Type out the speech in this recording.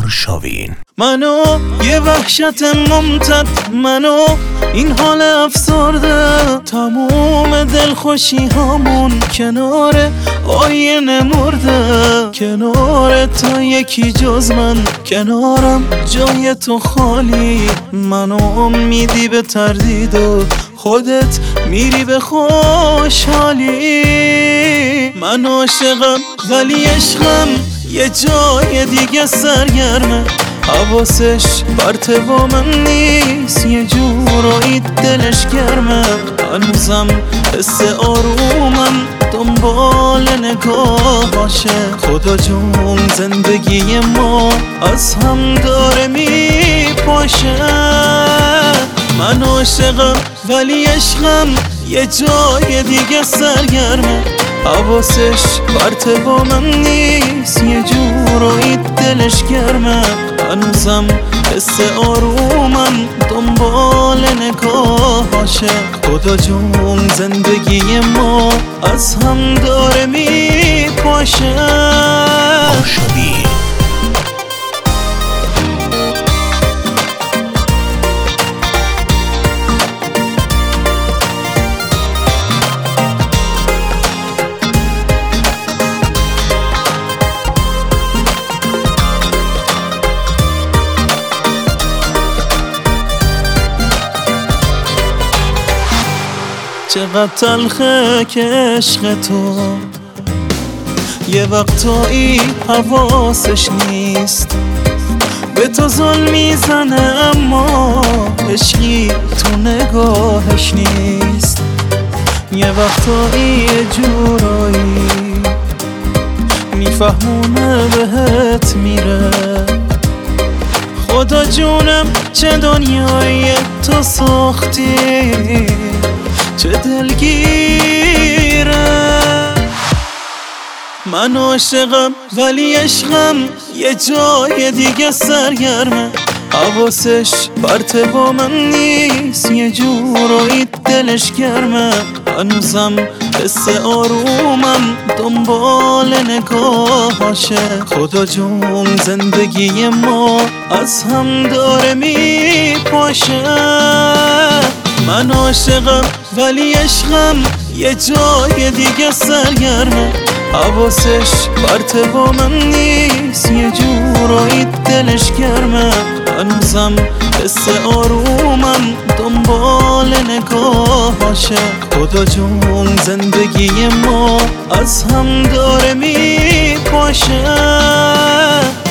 آرشاوین. منو یه وحشت ممتد، منو این حال افسرده، تموم دلخوشی همون کنار آینه مرده. کنار تو یکی جز من، کنارم جای تو خالی. منو میدی به تردید و خودت میری به خوشحالی. من عاشقم ولی عشقم یه جای دیگه سرگرمه، حواسش بر با من نیست، یه جورایی دلش گرمه. هنوزم حس آرومم دنبال نگاهاشه. خدا جون زندگی ما از هم داره میپاشه. من عاشقم ولی عشقم یه جای دیگه سرگرمه، حواسش بر با من نیست، یه جورایی دلش گرمه. هنوزم حس آرومم دنبال نگاهاشه. خدا جون زندگی ما از هم داره میپاشه. آرشاوین. چقدر تلخه که عشق تو یه وقتایی حواسش نیست، به تو ظلم میزنه اما عشقی تو نگاهش نیست. یه وقتایی یه جورایی میفهمونه بهت میره. خدا جونم چه دنیایی تو ساختی، چه دلگیره. من عاشقم ولی عشقم یه جای دیگه سرگرمه، حواسش بر با من نیست، یه جورایی دلش گرمه. هنوزم حس آرومم دنبال نگاهاشه. خدا جون زندگی ما از هم داره میپاشه. من عاشقم ولی عشقم یه جای دیگه سرگرمه، حواسش بر با من نیست، یه جورایی دلش گرمه. هنوزم حس آرومم دنبال نگاهاشه. خدا جون زندگی ما از هم داره میپاشه.